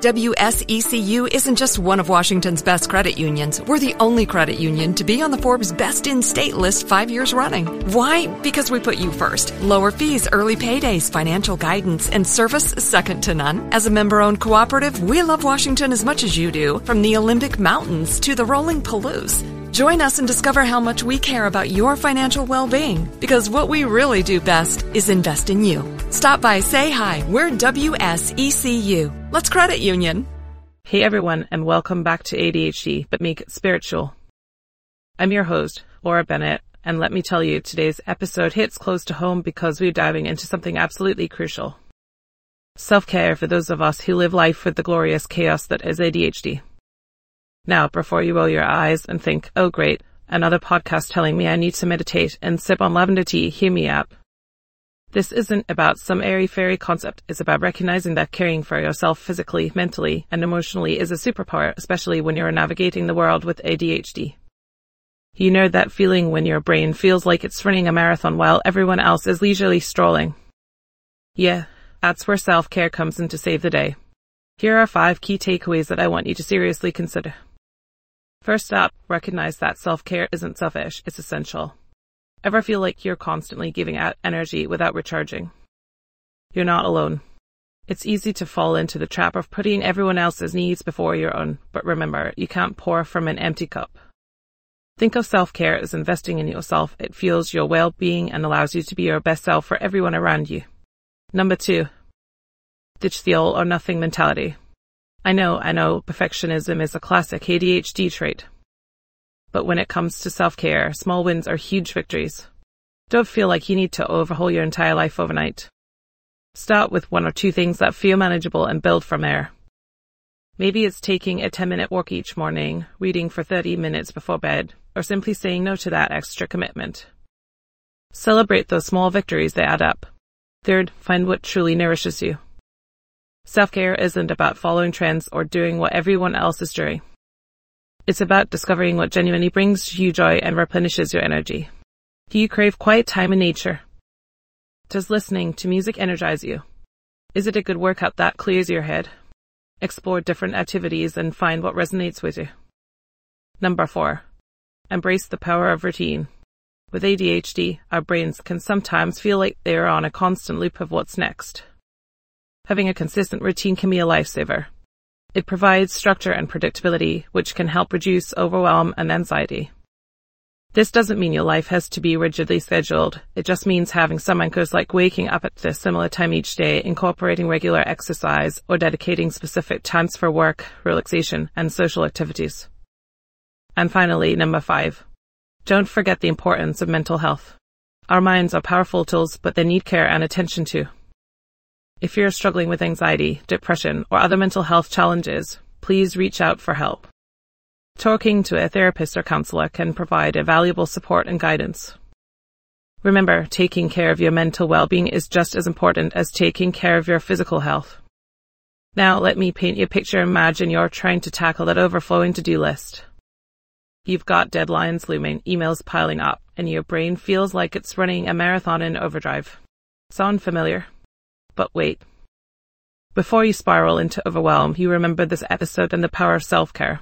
WSECU isn't just one of Washington's best credit unions. We're the only credit union to be on the Forbes Best in State list 5 years running. Why? Because we put you first. Lower fees, early paydays, financial guidance, and service second to none. As a member-owned cooperative, we love Washington as much as you do, from the Olympic Mountains to the rolling Palouse. Join us and discover how much we care about your financial well-being, because what we really do best is invest in you. Stop by, say hi. We're WSECU. Let's credit union. Hey everyone, and welcome back to ADHD, but make it spiritual. I'm your host, Laura Bennett, and let me tell you, today's episode hits close to home because we're diving into something absolutely crucial. Self-care for those of us who live life with the glorious chaos that is ADHD. Now, before you roll your eyes and think, oh great, another podcast telling me I need to meditate and sip on lavender tea, hear me out. This isn't about some airy-fairy concept. It's about recognizing that caring for yourself physically, mentally, and emotionally is a superpower, especially when you're navigating the world with ADHD. You know that feeling when your brain feels like it's running a marathon while everyone else is leisurely strolling? Yeah, that's where self-care comes in to save the day. Here are 5 key takeaways that I want you to seriously consider. First up, recognize that self-care isn't selfish, it's essential. Ever feel like you're constantly giving out energy without recharging? You're not alone. It's easy to fall into the trap of putting everyone else's needs before your own, but remember, you can't pour from an empty cup. Think of self-care as investing in yourself. It fuels your well-being and allows you to be your best self for everyone around you. Number 2, ditch the all or nothing mentality. I know, perfectionism is a classic ADHD trait. But when it comes to self-care, small wins are huge victories. Don't feel like you need to overhaul your entire life overnight. Start with 1 or 2 things that feel manageable and build from there. Maybe it's taking a 10-minute walk each morning, reading for 30 minutes before bed, or simply saying no to that extra commitment. Celebrate those small victories, they add up. Third, find what truly nourishes you. Self-care isn't about following trends or doing what everyone else is doing. It's about discovering what genuinely brings you joy and replenishes your energy. Do you crave quiet time in nature? Does listening to music energize you? Is it a good workout that clears your head? Explore different activities and find what resonates with you. Number 4, embrace the power of routine. With ADHD, our brains can sometimes feel like they are on a constant loop of what's next. Having a consistent routine can be a lifesaver. It provides structure and predictability, which can help reduce overwhelm and anxiety. This doesn't mean your life has to be rigidly scheduled. It just means having some anchors like waking up at a similar time each day, incorporating regular exercise, or dedicating specific times for work, relaxation, and social activities. And finally, number 5, don't forget the importance of mental health. Our minds are powerful tools, but they need care and attention too. If you're struggling with anxiety, depression, or other mental health challenges, please reach out for help. Talking to a therapist or counselor can provide a valuable support and guidance. Remember, taking care of your mental well-being is just as important as taking care of your physical health. Now, let me paint you a picture. Imagine you're trying to tackle that overflowing to-do list. You've got deadlines looming, emails piling up, and your brain feels like it's running a marathon in overdrive. Sound familiar? But wait. Before you spiral into overwhelm, you remember this episode and the power of self-care.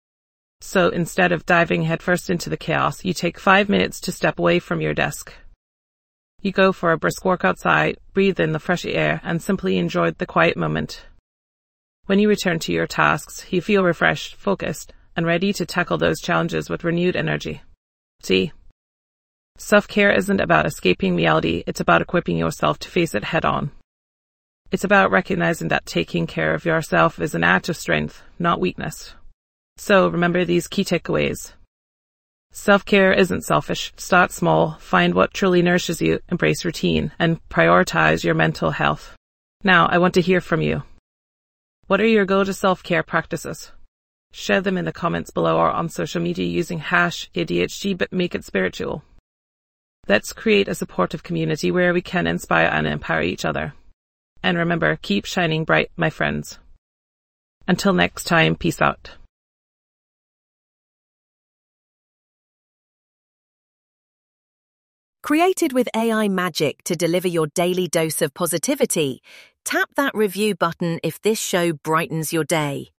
So instead of diving headfirst into the chaos, you take 5 minutes to step away from your desk. You go for a brisk walk outside, breathe in the fresh air, and simply enjoy the quiet moment. When you return to your tasks, you feel refreshed, focused, and ready to tackle those challenges with renewed energy. See? Self-care isn't about escaping reality, it's about equipping yourself to face it head-on. It's about recognizing that taking care of yourself is an act of strength, not weakness. So remember these key takeaways. Self-care isn't selfish. Start small, find what truly nourishes you, embrace routine, and prioritize your mental health. Now, I want to hear from you. What are your go-to self-care practices? Share them in the comments below or on social media using #ADHD, but make it spiritual. Let's create a supportive community where we can inspire and empower each other. And remember, keep shining bright, my friends. Until next time, peace out. Created with AI magic to deliver your daily dose of positivity, Tap that review button if this show brightens your day.